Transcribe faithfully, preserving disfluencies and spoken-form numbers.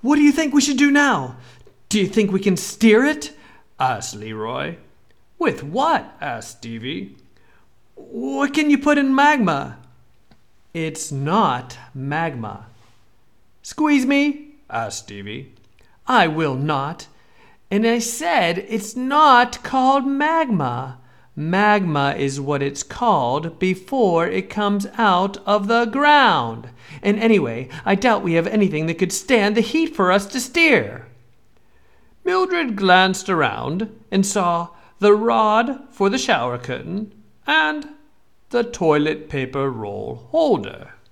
What do you think we should do now? Do you think we can steer it? Asked Leroy. With what? Asked Stevie. What can you put in magma? It's not magma. Squeeze me? Asked Stevie. I will not. And I said it's not called magma. Magma is what it's called before it comes out of the ground. And anyway, I doubt we have anything that could stand the heat for us to steer. Mildred glanced around and saw the rod for the shower curtain and the toilet paper roll holder.